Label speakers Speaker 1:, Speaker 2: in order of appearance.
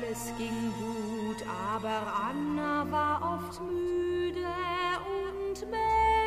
Speaker 1: alles ging gut, aber Anna war oft müde und